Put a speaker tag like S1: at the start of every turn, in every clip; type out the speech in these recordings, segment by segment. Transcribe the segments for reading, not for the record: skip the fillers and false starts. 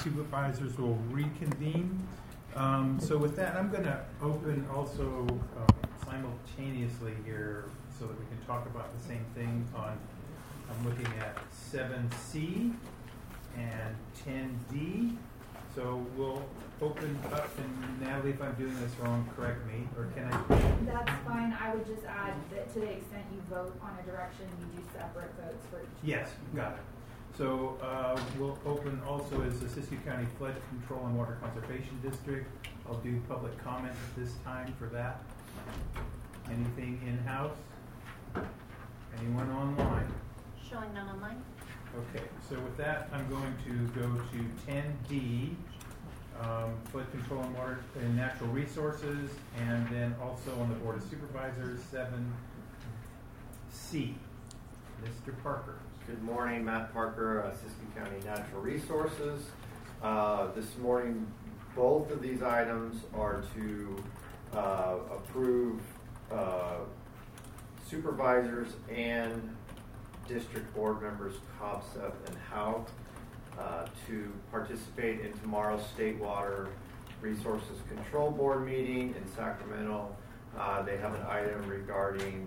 S1: Supervisors will reconvene. So with that, I'm going to open also simultaneously here so that we can talk about the same thing I'm looking at 7C and 10D. So we'll open up, and Natalie, if I'm doing this wrong, correct me, or can I?
S2: That's fine. I would just add that to the extent you vote on a direction, you do separate votes for each.
S1: Yes, got it. So we'll open also as the Siskiyou County Flood Control and Water Conservation District. I'll do public comment at this time for that. Anything in-house? Anyone online?
S3: Showing none online.
S1: Okay, so with that, I'm going to go to 10D, Flood Control and Water and Natural Resources, and then also on the Board of Supervisors, 7C. Mr. Parker.
S4: Good morning, Matt Parker, Siskiyou County Natural Resources. This morning, both of these items are to approve supervisors and district board members Kobseth and Howe to participate in tomorrow's State Water Resources Control Board meeting in Sacramento. They have an item regarding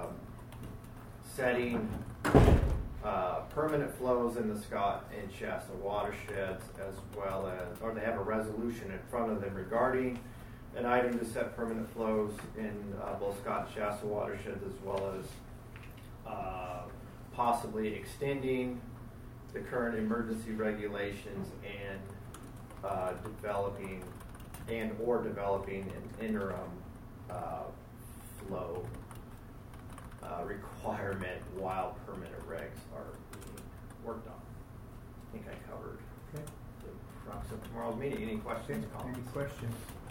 S4: setting permanent flows in the Scott and Shasta watersheds, as well as, or they have a resolution in front of them regarding an item to set permanent flows in both Scott and Shasta watersheds, as well as possibly extending the current emergency regulations and developing an interim flow requirement while permanent regs are being worked on. I think I covered the crux of tomorrow's meeting. Any questions?
S1: Any questions?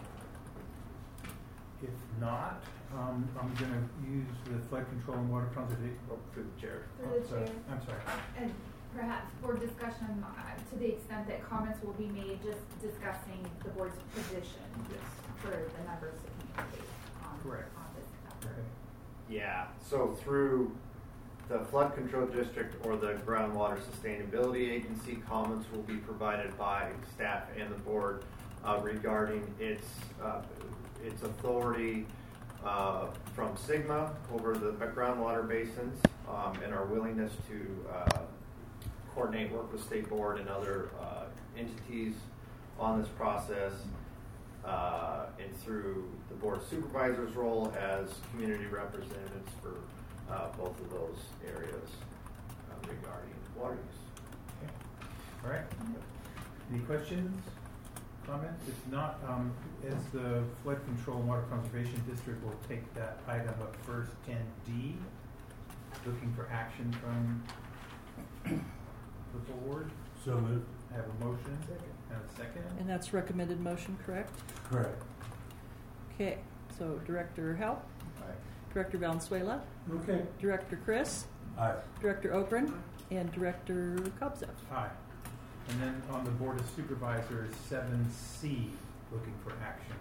S1: If not, I'm going to use the Flood Control and Water Conservation.
S4: Through the chair.
S2: Through the chair.
S1: I'm sorry.
S2: And perhaps for discussion, to the extent that comments will be made, just discussing the board's position.
S1: Yes.
S2: For the members to communicate on,
S1: correct.
S2: On this effort.
S1: Okay.
S4: Yeah. So through the Flood Control District or the Groundwater Sustainability Agency, comments will be provided by staff and the board regarding its authority from SGMA over the groundwater basins and our willingness to coordinate, work with State Board and other entities on this process, and through the Board of Supervisors' role as community representatives for both of those areas regarding water use.
S1: Okay. All right. Any questions? Comments? If not, as the Flood Control and Water Conservation District will take that item up first, 10D, looking for action from the board.
S5: So moved.
S1: I have a motion and a second.
S6: And that's recommended motion, correct?
S5: Correct.
S6: Okay, so Director Howe?
S5: Aye.
S6: Director Valenzuela?
S5: Okay.
S6: Director Chris?
S5: Aye.
S6: Director Ogren? And Director Kobseth?
S1: Aye. And then on the Board of Supervisors, 7C, looking for action.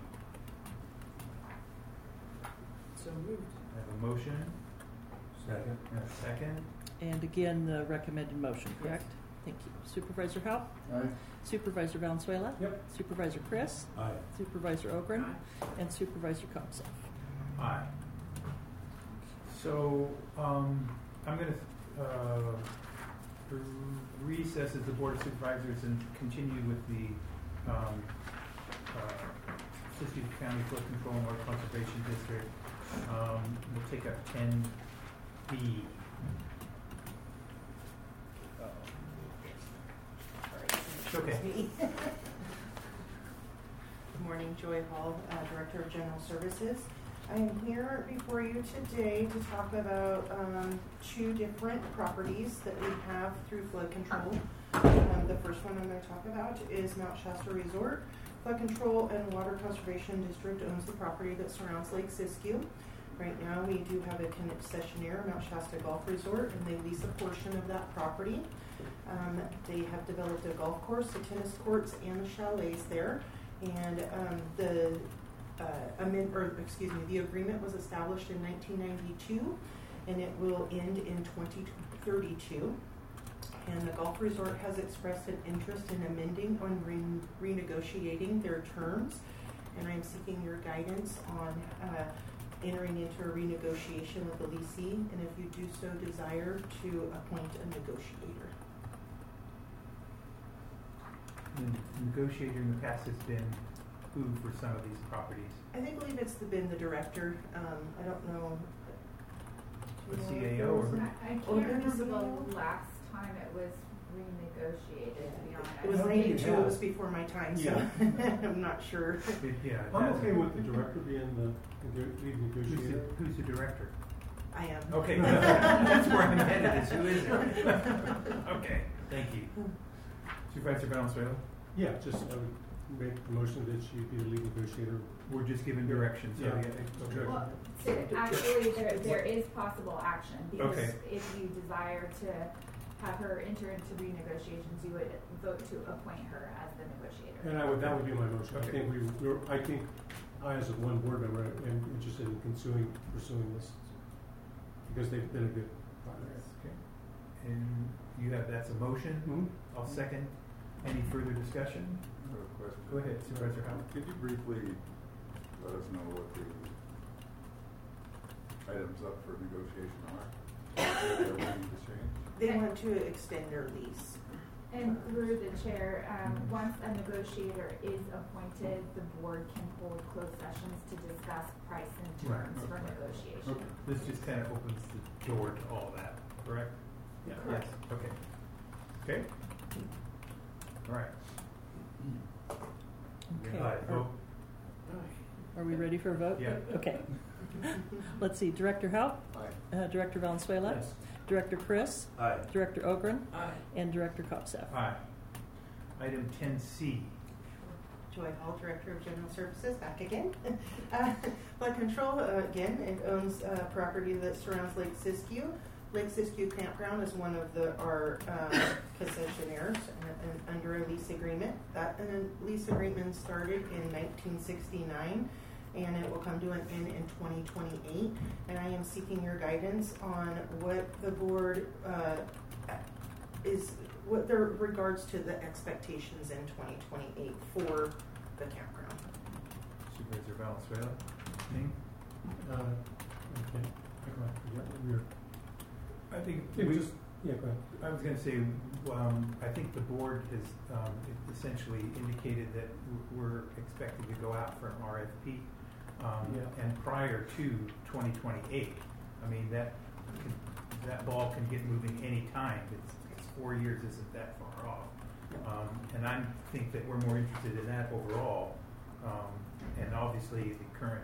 S6: So moved.
S1: I have a motion
S5: Second.
S1: and a second.
S6: And again, the recommended motion, correct? Thank you. Supervisor Howe?
S5: Aye.
S6: Supervisor Valenzuela?
S5: Yep.
S6: Supervisor Chris?
S5: Aye.
S6: Supervisor Ogren? And Supervisor Kobseth?
S1: Aye. So I'm going to recess as the Board of Supervisors and continue with the Siskiyou County Flood Control and Water Conservation District. We'll take up 10B. Okay.
S7: Good morning, Joy Hall, Director of General Services. I am here before you today to talk about two different properties that we have through flood control. The first one I'm going to talk about is Mount Shasta Resort. Flood Control and Water Conservation District owns the property that surrounds Lake Siskiyou. Right now we do have a concessionaire, Mount Shasta Golf Resort, and they lease a portion of that property. They have developed a golf course, the tennis courts, and the chalets there. And the agreement was established in 1992, and it will end in 2032. and the golf resort has expressed an interest in amending on renegotiating their terms, and I'm seeking your guidance on entering into a renegotiation with the leasee, and if you do so desire, to appoint a negotiator.
S1: The negotiator in the past has been who for some of these properties?
S7: I believe it's been the director. I don't know.
S1: The
S7: Do you know if
S1: CAO
S7: there was
S1: or-
S7: a-
S2: I can't
S7: Oh,
S2: remember
S7: there's no-
S2: the last time it was renegotiated, to be honest.
S7: It was
S3: I don't think it
S7: 92, it
S3: has.
S7: was before my time, so
S3: Yeah.
S7: I'm not sure.
S1: Yeah.
S3: I'm
S1: that's-
S3: okay with the director being the lead negotiator.
S1: Who's the director?
S7: I am.
S1: Okay, that's where I'm headed, is who is it? Okay, thank you. Supervisor Valenzuela,
S3: Yeah, just I would make the motion that she be the lead negotiator.
S1: we're just giving direction, so.
S3: Yeah.
S1: Okay.
S2: Well, actually, there is possible action, because
S1: Okay.
S2: if you desire to have her enter into renegotiations, you would vote to appoint her as the negotiator.
S3: And that would be my motion.
S1: Okay.
S3: I think I, as a one board member, am interested in pursuing this because they've been a good partner.
S1: Okay. And you have, that's a motion?
S3: Mhm.
S1: I'll second. Any further discussion?
S5: I have a question.
S1: Go ahead, Supervisor Howard.
S5: Could you briefly let us know what the items up for negotiation are? That they're willing to change?
S7: They want to extend their lease.
S2: And through the chair, once a negotiator is appointed, the board can hold closed sessions to discuss price and
S1: Right,
S2: terms for
S5: okay.
S2: negotiation.
S5: Okay.
S1: This just kind of opens the door to all that, correct?
S3: Yeah.
S1: Yes, okay. Okay? All right.
S6: Okay.
S1: Vote.
S6: Are we ready for a vote?
S1: Yeah.
S6: Okay. Let's see, Director Howe,
S5: Aye.
S6: Director Valenzuela,
S3: Yes.
S6: Director Chris,
S5: Aye.
S6: Director Ogren, and Director Kopseth.
S1: Aye. Item 10C.
S7: Joy Hall, Director of General Services, back again. Flood Control, again, it owns property that surrounds Lake Siskiyou. Lake Siskiyou Campground is one of our concessionaires and under a lease agreement. That lease agreement started in 1969, and it will come to an end in 2028. And I am seeking your guidance on what the board what their regards to the expectations in 2028 for the campground.
S1: Supervisor Valenzuela. Ning?
S3: Okay. Yeah,
S1: I think
S3: It
S1: we
S3: was just, yeah, go ahead.
S1: I was going to say, I think the board has essentially indicated that we're expected to go out for an RFP.
S3: Yeah.
S1: And prior to 2028, I mean, that ball can get moving any time. It's 4 years isn't that far off. And I think that we're more interested in that overall. And obviously the current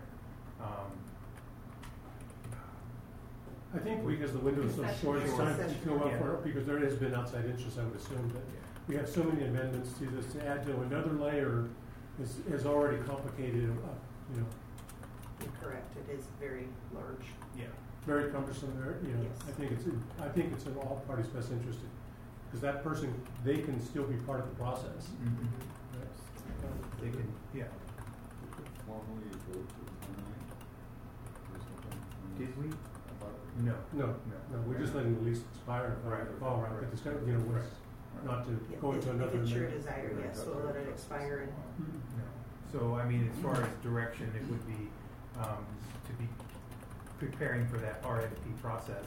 S3: I think because the window is so short, it's time to go out for it, because there has been outside interest, I would assume, that we have so many amendments to this, to add to another layer is already complicated,
S7: Correct. It is very large.
S1: Yeah.
S3: very cumbersome,
S7: Yes.
S3: I think it's in all parties' best interest, because that person, they can still be part of the process.
S1: Mhm. They can, yeah.
S5: Formally vote to terminate? Or something?
S1: Did we?
S5: I thought
S1: No.
S3: No, we're just letting the lease expire,
S1: Right.
S3: but it's kind of, was not to
S7: Yeah,
S3: go into
S7: if
S3: another.
S7: it's your
S3: amendment.
S7: desire, yes, we'll let it expire. And
S1: No. So, I mean, as far as direction, it would be to be preparing for that RFP process.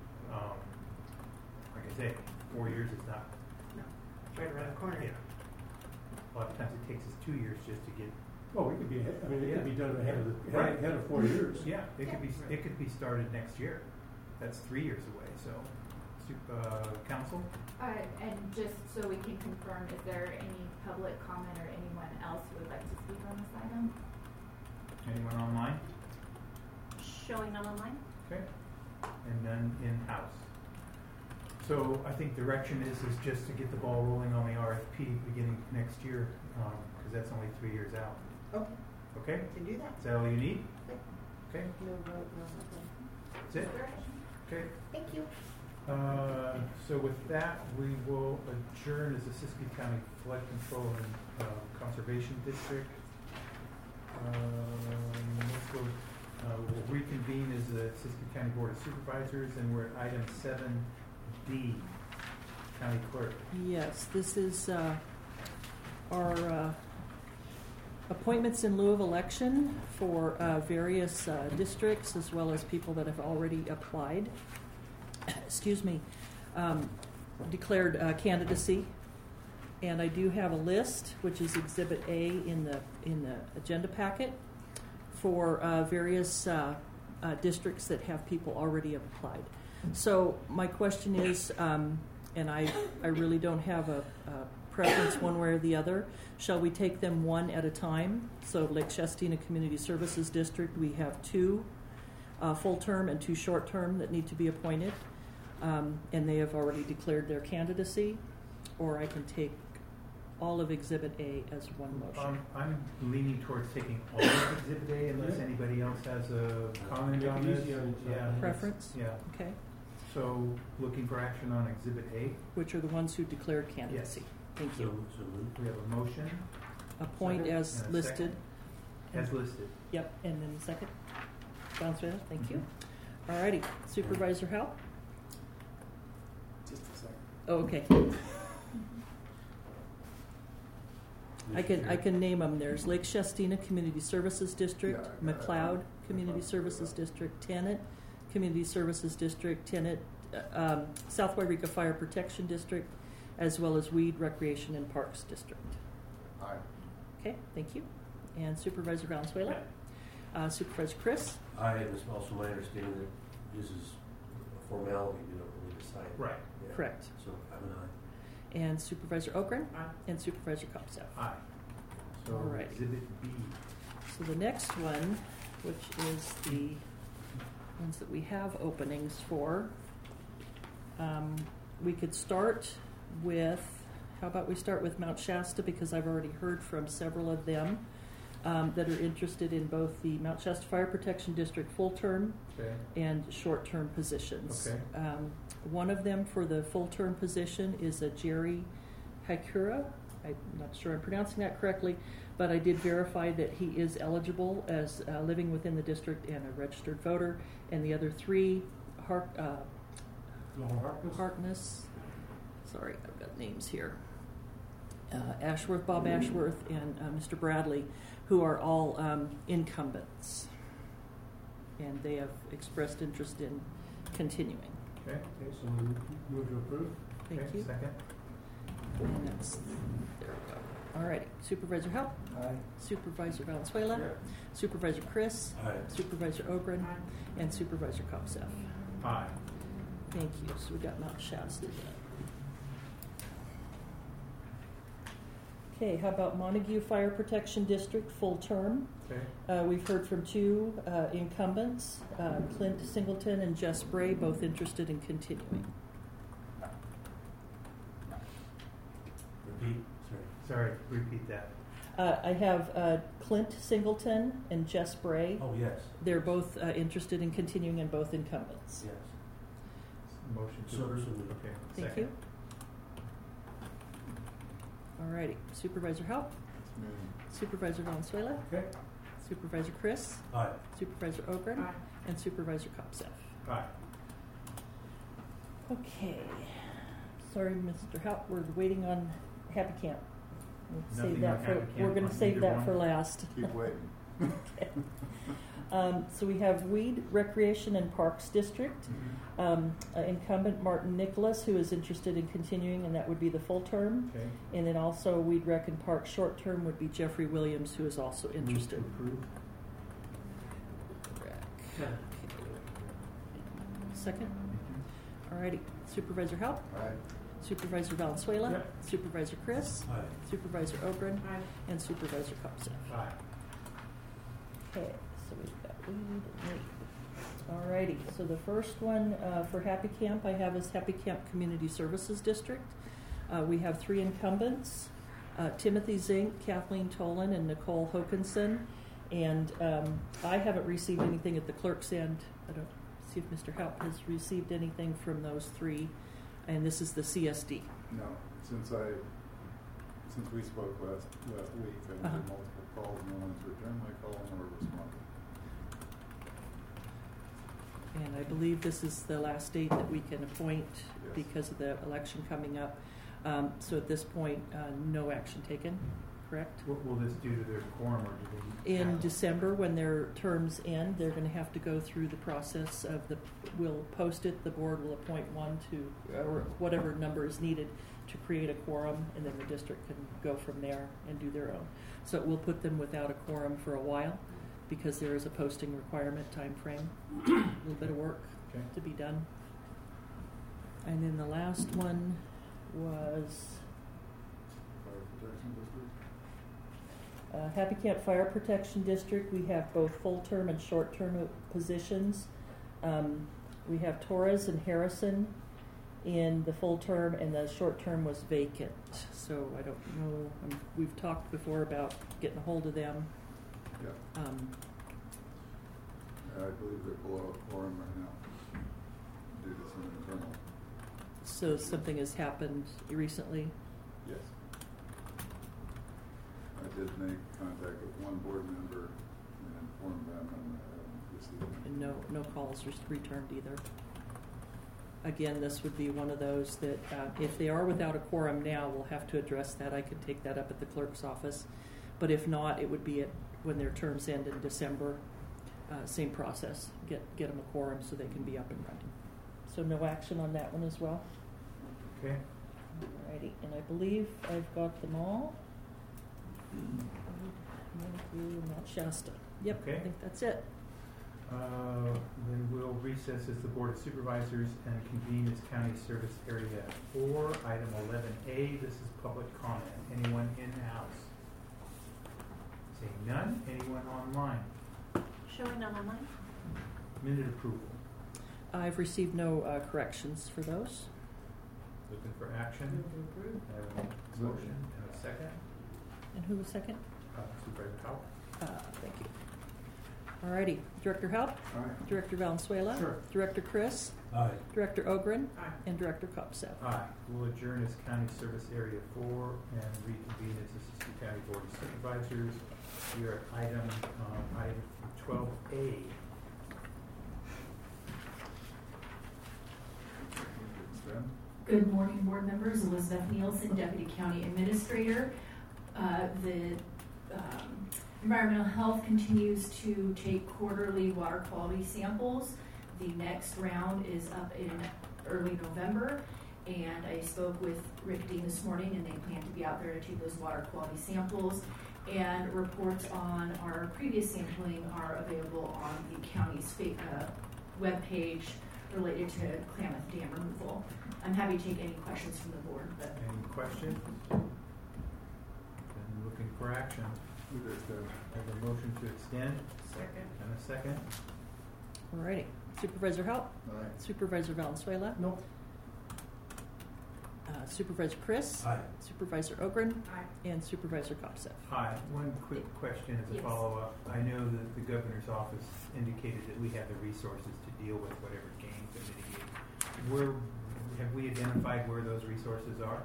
S1: Like I say, 4 years is not.
S7: no, right around the corner.
S1: Yeah. A lot of times it takes us 2 years just to get.
S3: Well, we could be, it
S1: Yeah.
S3: could be done ahead
S1: Right.
S3: of 4 years.
S1: Yeah, it could be started next year. That's 3 years away. So, council.
S2: And just so we can confirm, is there any public comment or anyone else who would like to speak on this item?
S1: Anyone online?
S8: Showing none online?
S1: Okay. And then in-house. So I think direction is just to get the ball rolling on the RFP beginning next year, because that's only 3 years out.
S7: Okay,
S1: Okay?
S7: can do that.
S1: Is that all you need?
S7: Okay.
S1: Okay,
S7: No vote, no nothing.
S1: that's it? Okay.
S7: Thank you.
S1: So with that, we will adjourn as the Siskiyou County Flood Control and Conservation District. We'll reconvene as the Siskiyou County Board of Supervisors, and we're at item 7D. County Clerk.
S6: Yes, this is our appointments in lieu of election for various districts as well as people that have already applied. Excuse me, declared candidacy. And I do have a list, which is Exhibit A in the agenda packet, for various districts that have people already applied. So my question is, and I really don't have a preference one way or the other, shall we take them one at a time? So Lake Shastina Community Services District, we have 2 full-term and 2 short-term that need to be appointed, and they have already declared their candidacy, or I can take all of Exhibit A as one motion.
S1: I'm leaning towards taking all of Exhibit A unless anybody else has a comment on this. Yeah.
S6: Preference?
S1: Yeah.
S6: Okay.
S1: So looking for action on Exhibit A.
S6: Which are the ones who declared candidacy.
S1: Yes.
S6: Thank you.
S5: So moved.
S1: We have a motion.
S6: Appoint
S1: Second.
S6: as
S1: And a
S6: listed.
S1: second. As listed.
S6: Yep, and then the second. Valenzuela, thank you. All righty, Supervisor Howell?
S5: Just a second.
S6: Oh, okay. I can name them. There's Lake Shastina Community Services District,
S5: Yeah, I got it.
S6: McLeod Community Services District, Tennant Community Services District, Tennant, South Wairika Fire Protection District, as well as Weed Recreation and Parks District.
S5: Aye.
S6: Okay, thank you. And Supervisor Valenzuela? Supervisor Chris?
S9: Aye, and it's also my understanding that this is a formality, you don't really decide.
S1: Right.
S9: Yeah.
S6: Correct.
S9: So I'm an aye.
S6: And Supervisor Ogren?
S1: Aye.
S6: And Supervisor Kopseth.
S1: Aye. So
S6: All right.
S1: Exhibit B.
S6: So the next one, which is the ones that we have openings for, we could start with, how about we start with Mount Shasta, because I've already heard from several of them that are interested in both the Mount Shasta Fire Protection District full-term
S1: Okay.
S6: and short-term positions.
S1: Okay.
S6: One of them for the full-term position is a Jerry Haikura. I'm not sure I'm pronouncing that correctly, but I did verify that he is eligible as living within the district and a registered voter. And the other 3, Harkness. Sorry, I've got names here. Ashworth, Bob Ashworth, and Mr. Bradley, who are all incumbents. And they have expressed interest in continuing.
S1: Okay.
S3: Okay, so move to approve.
S6: Thank
S1: Okay,
S6: you.
S1: Second.
S6: And that's, there we go. All righty. Supervisor Howell?
S5: Aye.
S6: Supervisor Valenzuela?
S5: Yeah.
S6: Supervisor Chris?
S9: Aye.
S6: Supervisor Ogren? And Supervisor Kopseth.
S1: Aye.
S6: Thank you. So we got Mount Shasta. Okay, how about Montague Fire Protection District, full term?
S1: Okay.
S6: We've heard from 2 incumbents, Clint Singleton and Jess Bray, both interested in continuing.
S9: Repeat, sorry.
S1: Sorry, repeat that.
S6: I have Clint Singleton and Jess Bray.
S9: Oh, yes.
S6: They're both interested in continuing and both incumbents.
S9: Yes.
S1: Motion to
S9: So
S1: approve.
S9: moved.
S1: Okay.
S6: Thank
S1: Second.
S6: you. All righty. Supervisor Howell? Supervisor Valenzuela?
S3: Okay.
S6: Supervisor Chris?
S9: Aye.
S6: Supervisor Ogren? And Supervisor Kopseth.
S1: Aye.
S6: Okay. Sorry, Mr. Haupt, we're waiting on Happy Camp. We'll
S1: Nothing
S6: save that
S1: on
S6: for,
S1: Happy
S6: we're
S1: Camp
S6: going
S1: on
S6: to save
S1: either
S6: that
S1: one?
S6: for last.
S5: Keep waiting.
S6: Okay. So we have Weed Recreation and Parks District. Incumbent Martin Nicholas, who is interested in continuing, and that would be the full term.
S1: Okay.
S6: And then also Weed Rec and Park short term would be Jeffrey Williams, who is also interested.
S1: Move to approve.
S6: Rec.
S3: Yeah.
S6: Second? All righty. Supervisor Haupt?
S5: Aye.
S6: Supervisor Valenzuela?
S3: Yep.
S6: Supervisor Chris?
S9: Aye.
S6: Supervisor Ogren? And Supervisor Kopseth.
S1: Aye.
S6: Okay, so we've got Weed and Weed. All righty, so the first one for Happy Camp I have is Happy Camp Community Services District. We have 3 incumbents, Timothy Zink, Kathleen Tolan, and Nicole Hokinson. And I haven't received anything at the clerk's end. I don't see if Mr. Haupt has received anything from those 3. And this is the CSD.
S5: No, since we spoke last week, I've made multiple calls, no one's returned my call nor responded.
S6: And I believe this is the last date that we can appoint
S5: Yes.
S6: because of the election coming up. So at this point, no action taken, correct?
S1: What will this do to their quorum, or do they?
S6: In December, when their terms end, they're going to have to go through the process of we'll post it, the board will appoint one to, or whatever number is needed to create a quorum, and then the district can go from there and do their own. So it will put them without a quorum for a while, because there is a posting requirement time frame, a little bit of work
S1: Okay.
S6: to be done. And then the last one was
S5: Fire Protection District?
S6: Happy Camp Fire Protection District. We have both full-term and short-term positions. We have Torres and Harrison in the full term, and the short term was vacant. So I don't know. We've talked before about getting a hold of them.
S5: Yeah. I believe they're below a quorum right now due to some internal.
S6: So something has happened recently.
S5: Yes. I did make contact with one board member and informed them, and I haven't received
S6: And no calls returned either. Again, this would be one of those that if they are without a quorum now, we'll have to address that. I can take that up at the clerk's office. But if not, it would be when their terms end in December. Same process. Get them a quorum so they can be up and running. So no action on that one as well.
S1: Okay.
S6: Alrighty, and I believe I've got them all. Mount Shasta. Yep,
S1: Okay.
S6: I think that's it.
S1: Then we'll recess as the Board of Supervisors and convene as County Service Area 4. Item 11A, this is public comment. Anyone in-house? Seeing none. Anyone online?
S8: Showing none online.
S1: Minute approval.
S6: I've received no corrections for those.
S1: Looking for action. I have a motion and a second.
S6: And who was second?
S1: Supervisor Howell.
S6: Thank you. Alrighty, Director Haupt,
S5: Aye.
S6: Director Valenzuela,
S3: Sure.
S6: Director Chris,
S9: Aye.
S6: Director Ogren,
S1: Aye.
S6: and Director Kopsev.
S1: Aye. We'll adjourn as County Service Area 4 and reconvene as Assistant County Board of Supervisors. We are at item 12A.
S5: Ben?
S10: Good morning, board members. Elizabeth Nielsen, Deputy County Administrator. The Environmental Health continues to take quarterly water quality samples. The next round is up in early November, and I spoke with Rick Dean this morning, and they plan to be out there to take those water quality samples. And reports on our previous sampling are available on the county's webpage related to Klamath Dam removal. I'm happy to take any questions from the board. But
S1: Any questions? Then looking for action.
S5: Move to extend.
S1: I have a motion to extend. Second. And a second.
S6: Alrighty, Supervisor Haupt,
S5: Aye.
S6: Supervisor Valenzuela,
S3: Nope.
S6: Supervisor Chris,
S9: Aye.
S6: Supervisor Ogren,
S2: Aye.
S6: and Supervisor Kopsev.
S1: Hi. One quick question as a
S2: Yes.
S1: follow-up. I know that the governor's office indicated that we have the resources to deal with whatever gains and mitigate. Have we identified where those resources are?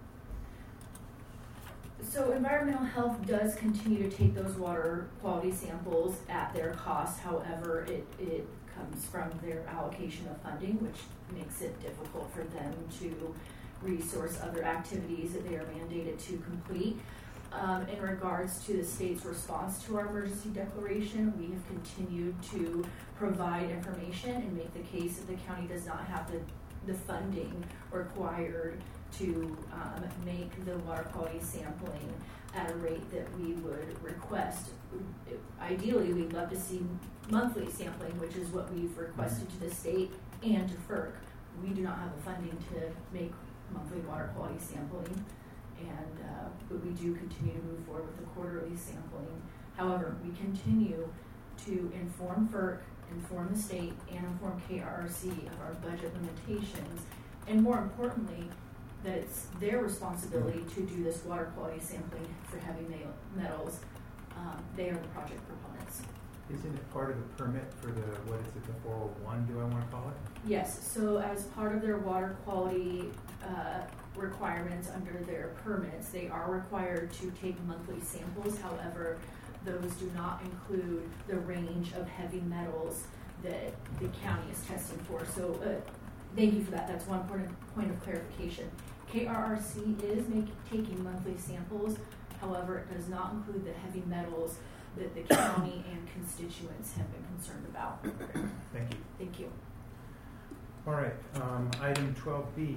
S10: So Environmental Health does continue to take those water quality samples at their cost. However, it comes from their allocation of funding, which makes it difficult for them to resource other activities that they are mandated to complete. In regards to the state's response to our emergency declaration, we have continued to provide information and make the case that the county does not have the funding required to make the water quality sampling at a rate that we would request. Ideally, we'd love to see monthly sampling, which is what we've requested to the state and to FERC. We do not have the funding to make monthly water quality sampling, but we do continue to move forward with the quarterly sampling. However, we continue to inform FERC, inform the state, and inform KRRC of our budget limitations, and more importantly, that it's their responsibility to do this water quality sampling for heavy metals. They are the project proponents.
S1: Isn't it part of the permit for the 401, do I want to call it?
S10: Yes, so as part of their water quality requirements under their permits, they are required to take monthly samples. However, those do not include the range of heavy metals that the county is testing for. So thank you for that. That's one point of clarification. KRRC is taking monthly samples. However, it does not include the heavy metals that the county and constituents have been concerned about.
S1: Thank you.
S10: Thank you.
S1: All right, item 12B.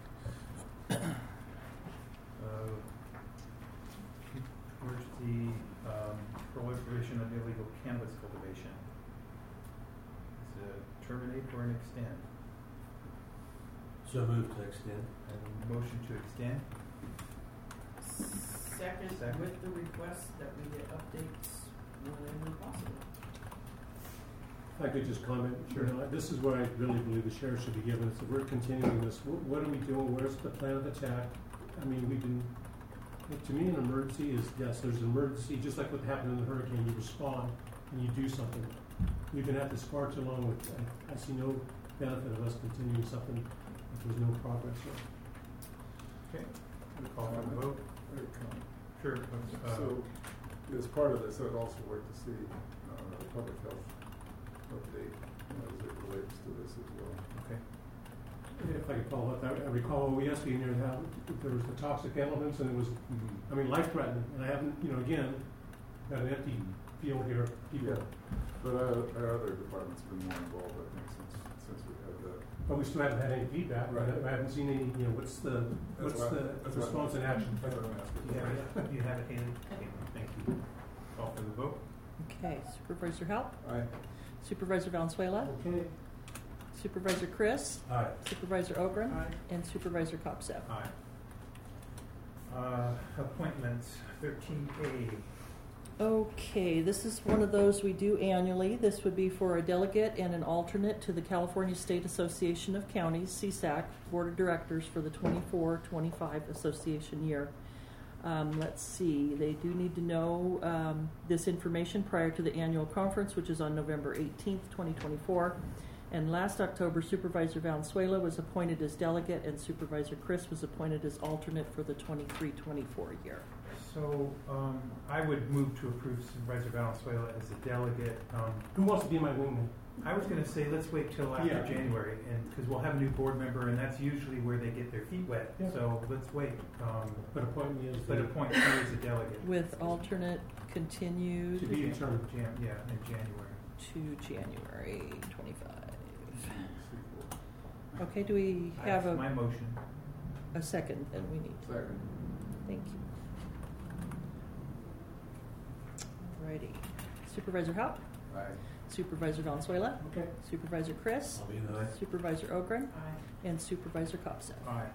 S1: Emergency proliferation of illegal cannabis cultivation. Is it terminate or an extend?
S9: So moved to extend.
S1: A motion to extend.
S11: Second, with the request that we get updates whenever possible.
S3: If I could just comment,
S1: Sure.
S3: This is where I really believe the sheriff should be given. So we're continuing this. What are we doing? Where's the plan of attack? I mean, to me, an emergency is, yes, there's an emergency, just like what happened in the hurricane, you respond and you do something. We've been at this far too long with, I see no benefit of us continuing something if there's no progress here.
S1: Okay. We call for the vote. Sure.
S5: So, as part of this, I'd also like to see the public health update as it relates to this as well.
S1: Okay.
S3: If I could follow up, I recall we asked you how there was the toxic elements and it was, I mean, life-threatening. And I haven't, again, got an empty field here.
S5: Yeah, but our other departments have been more involved, I think, since we had that.
S3: But we still haven't had any feedback.
S5: Right.
S3: I haven't seen any, what's the response and action?
S5: That's what I'm asking.
S1: Yeah, you have it, Haley? Okay, thank you. Call for the vote.
S6: Okay, Supervisor Halp,
S5: Aye.
S6: Supervisor Valenzuela,
S3: Okay.
S6: Supervisor Chris,
S9: Aye.
S6: Supervisor Ogren,
S11: Aye.
S6: and Supervisor Kopsev.
S1: Aye. Appointments, 13A.
S6: Okay, this is one of those we do annually. This would be for a delegate and an alternate to the California State Association of Counties, CSAC, Board of Directors for the 24-25 association year. Let's see, they do need to know this information prior to the annual conference, which is on November 18th, 2024. And last October, Supervisor Valenzuela was appointed as delegate and Supervisor Chris was appointed as alternate for the 23-24 year.
S1: So I would move to approve Supervisor Valenzuela as a delegate.
S3: Who wants to be my wingman?
S1: I was going to say let's wait till after
S3: Yeah.
S1: January, and because we'll have a new board member, and that's usually where they get their feet wet.
S3: Yeah.
S1: So let's wait.
S3: But appoint me as
S1: But appoint me as a delegate.
S6: With alternate continued
S3: to be determined.
S1: Yeah, in January.
S6: to January 25. Okay, do we have
S1: That's my motion.
S6: a second that we need?
S5: Second.
S6: Thank you. Alrighty. Supervisor Haupt,
S5: Aye.
S6: Supervisor Valenzuela,
S3: Okay.
S6: Supervisor Chris,
S9: I'll be an aye.
S6: Supervisor Ogren,
S11: Aye.
S6: and Supervisor Kopsev.
S1: Aye.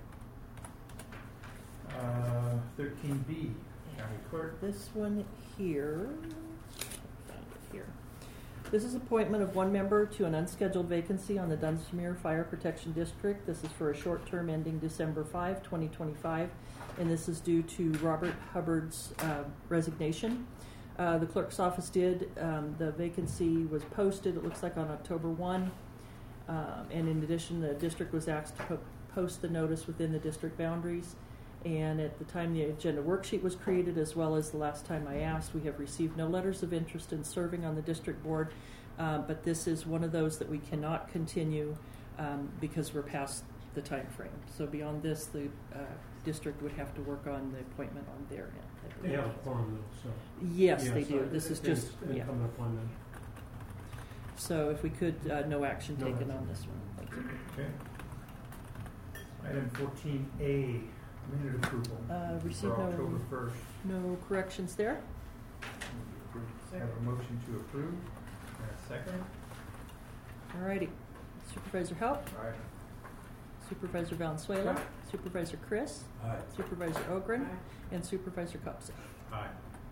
S1: 13B, County Clerk.
S6: This one here, find it here. This is appointment of one member to an unscheduled vacancy on the Dunsmuir Fire Protection District. This is for a short term ending December 5, 2025, and this is due to Robert Hubbard's resignation. The clerk's office did. The vacancy was posted, it looks like, on October 1. And in addition, the district was asked to post the notice within the district boundaries. And at the time the agenda worksheet was created, as well as the last time I asked, we have received no letters of interest in serving on the district board. But this is one of those that we cannot continue because we're past the time frame. So beyond this, the district would have to work on the appointment on their end.
S3: They have a quorum though, so.
S6: Yes,
S3: Yeah,
S6: they
S3: so
S6: do. This is just, yeah.
S3: incumbent upon them.
S6: So if we could, no action
S3: No
S6: taken
S3: action.
S6: on this one. Thank you.
S1: Okay. Item 14A, minute approval
S6: Received
S1: for October
S6: no,
S1: 1st.
S6: no corrections there.
S1: Have a motion to approve. And a second.
S6: Alrighty. Supervisor Haupt,
S1: Aye.
S6: Supervisor Valenzuela,
S3: Aye.
S6: Supervisor Chris,
S9: Aye.
S6: Supervisor Ogren,
S11: Aye.
S6: and Supervisor Kopsev.
S1: Aye.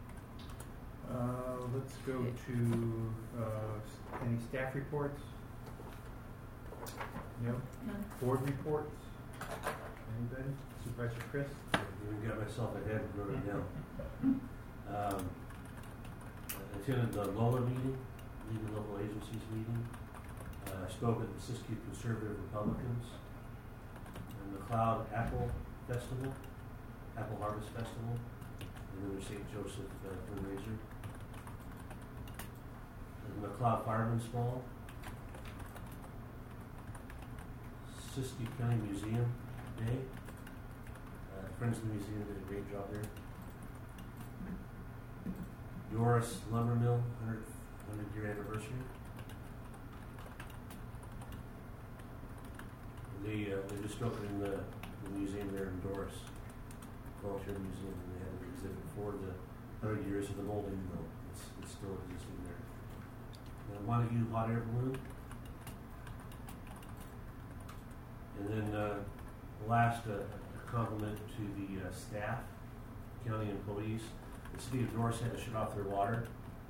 S1: Let's go to any staff reports? No? Board reports? Anybody? Supervisor Chris?
S9: I even got myself ahead and wrote it down. I attended the LOLA meeting, League of Local Agencies meeting. I spoke at the Siskiyou Conservative Republicans and the Cloud Apple Festival, Apple Harvest Festival, and then the St. Joseph fundraiser. And the Cloud Fireman's Ball, Siskiyou County Museum Day. Friends of the Museum did a great job there. Doris Lumber Mill, 100-year anniversary. They just opened the museum there in Doris, Volunteer Museum, and they had an exhibit for the 100 years of the molding mill. It's still existing there. Montague Hot Air Balloon. And then last, a compliment to the staff, county employees. The city of Doris had to shut off their water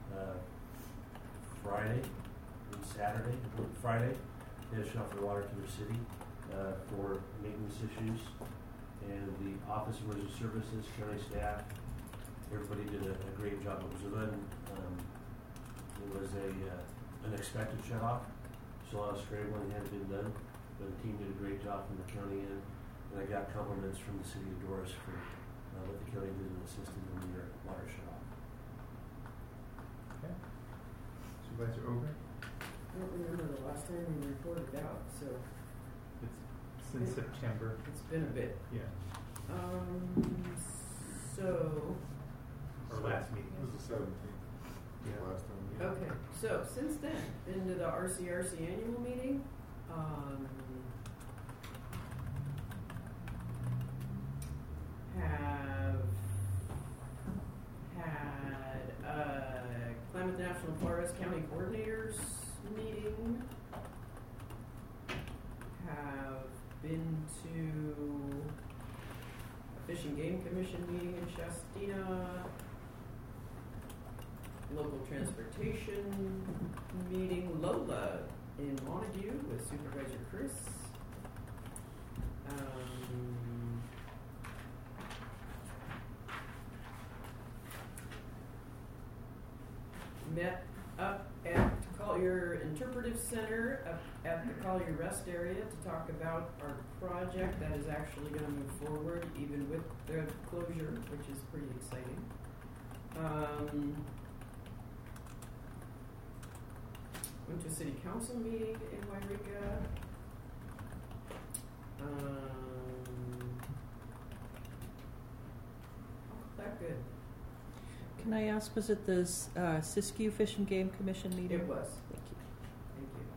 S9: Friday and Saturday. Friday, they had to shut off their water to their city for maintenance issues. And the Office of Emergency Services, county staff, everybody did a great job. It was an unexpected shut off, so a lot of scrambling had been done, but the team did a great job from the county end, and I got compliments from the city of Doris for what the county did in assisting when their water shut off.
S1: Okay. Supervisor Ogre?
S11: I don't remember the last time we reported out, so
S1: It's since September.
S11: it's been a bit.
S1: Yeah.
S11: So,
S1: Or last meeting.
S5: It was the 17th,
S1: Yeah.
S5: last time.
S11: okay, so since then, been to the RCRC annual meeting. Have had a Klamath National Forest County Coordinators meeting. Have been to a Fish and Game Commission meeting in Shastina. Local transportation meeting, Lola in Montague with Supervisor Chris. Met up at Collier Interpretive Center up at the Collier Rest area to talk about our project that is actually going to move forward even with the closure, which is pretty exciting. Went to a city council meeting in Wairika. That good.
S6: Can I ask, was it the Siskiyou Fish and Game Commission meeting?
S11: It was.
S6: Thank you.
S11: Thank you.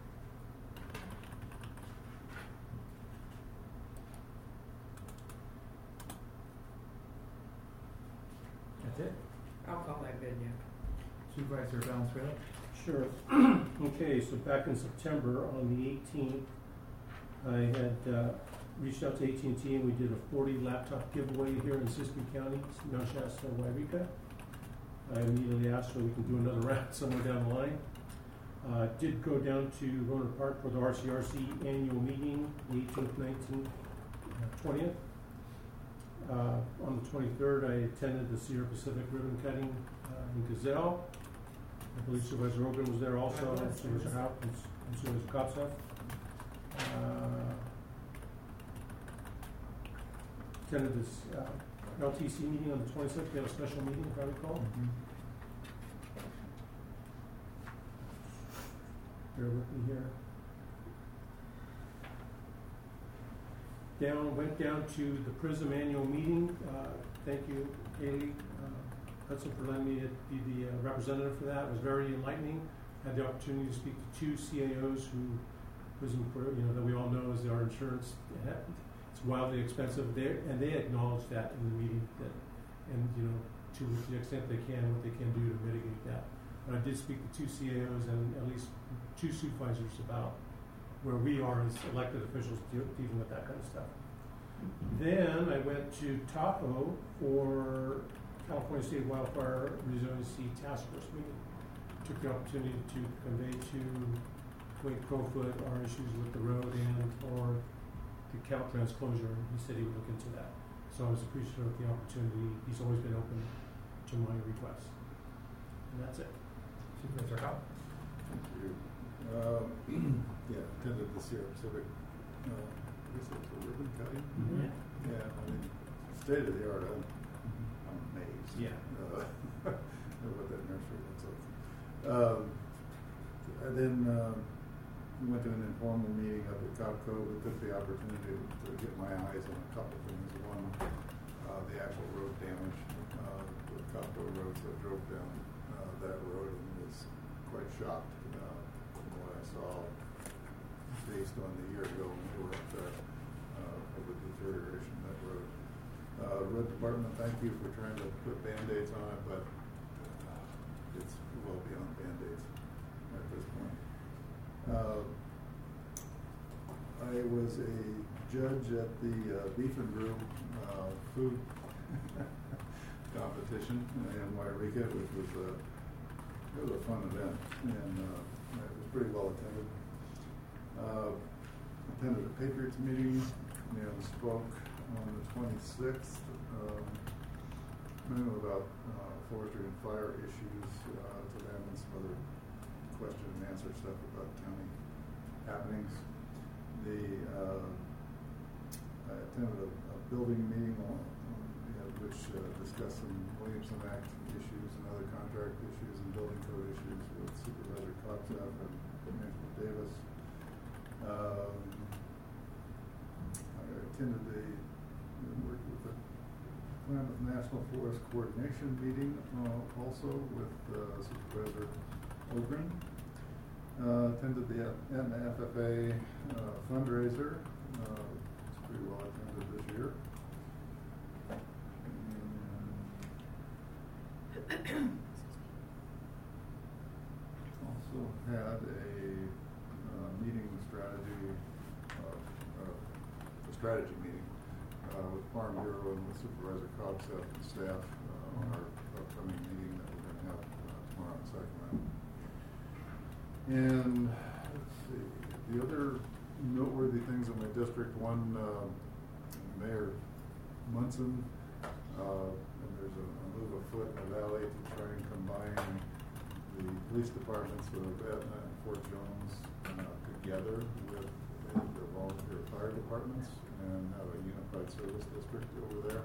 S1: That's it.
S11: I'll call that good, yeah.
S1: Supervisor Valenzuela?
S3: Sure. Okay, so back in September on the 18th, I had reached out to AT&T and we did a 40 laptop giveaway here in Siskiyou County, Mount Shasta, Wairika. I immediately asked so we can do another round somewhere down the line. Did go down to Rohnert Park for the RCRC annual meeting, the 18th, 19th, 20th. On the 23rd, I attended the Sierra Pacific ribbon cutting in Gazelle. I believe Supervisor Rogan was there also, and Supervisor Haupt and Supervisor Kopsov. Attended this LTC meeting on the 26th. We had a special meeting, if I recall. Bear with me here. Went down to the PRISM annual meeting. Thank you, Haley Hudson, for letting me be the representative for that. It was very enlightening. Had the opportunity to speak to two CAOs who PRISM, that we all know is our insurance. It's wildly expensive. They acknowledged that in the meeting, to the extent they can, what they can do to mitigate that. But I did speak to two CAOs and at least two supervisors about where we are as elected officials dealing with that kind of stuff. Then I went to Tahoe for California State Wildfire Resiliency Task Force meeting. Took the opportunity to convey to Wade Crowfoot our issues with the road and or the Caltrans closure. He said he would look into that. So I was appreciative of the opportunity. He's always been open to my requests. And that's it.
S1: Supervisor Haupt?
S5: Thank you. Attended the Sierra Pacific, I guess it's a ribbon cutting. Yeah, I mean, state of the art. I'm amazed.
S1: Yeah.
S5: What that nursery looks like. And then we went to an informal meeting up at Copco. We took the opportunity to get my eyes on a couple things. One, the actual road damage, the Copco road. So I drove down that road and was quite shocked from what I saw based on the year ago when we were up there of the deterioration of that road. Road department, thank you for trying to put Band-Aids on it, but it's well beyond Band-Aids at this point. I was a judge at the Beef and Brew food competition in Wairika, which was a fun event, and it was pretty well attended. Attended a Patriots meeting and spoke on the 26th about forestry and fire issues to them and some other question and answer stuff about county happenings. I attended a building meeting which discussed some Williamson Act issues and other contract issues and building code issues with Supervisor Coxaff and Angela Davis. I attended worked with the Klamath National Forest Coordination meeting also with Supervisor Ogren. Attended the Aetna FFA fundraiser. It's pretty well attended this year. Also had a meeting strategy meeting with Farm Bureau and with Supervisor Coxaff and staff on our upcoming meeting that we're going to have tomorrow in Sacramento. And let's see, the other noteworthy things in my district, one, Mayor Munson, and there's a move afoot in the valley to try and combine the police departments of Aetna and Fort Jones together with the volunteer fire departments and have a unified service district over there.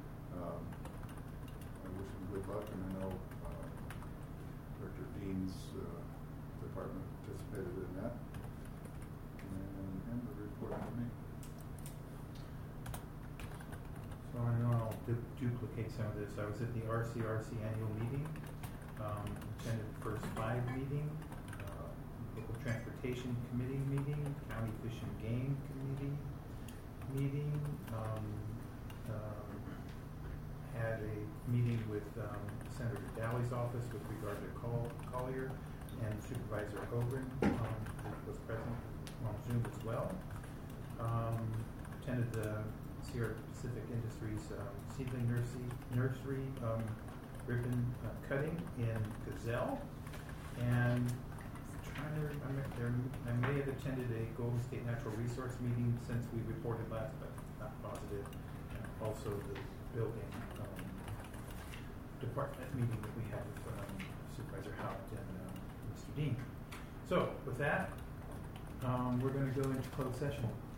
S5: I wish him good luck, and I know Director Dean's department participated in that. And the report from me.
S1: So I know I'll duplicate some of this. I was at the RCRC annual meeting, attended the first 5 meeting, local transportation committee meeting, county fish and game committee meeting, had a meeting with Senator Daly's office with regard to Collier, and Supervisor Ogren was present on Zoom as well. Attended the Sierra Pacific Industries seedling nursery ribbon cutting in Gazelle, and I may have attended a Golden State Natural Resource meeting since we reported last, but not positive. And also the building department meeting that we had with Supervisor Haupt and Mr. Dean. So with that, we're going to go into closed session.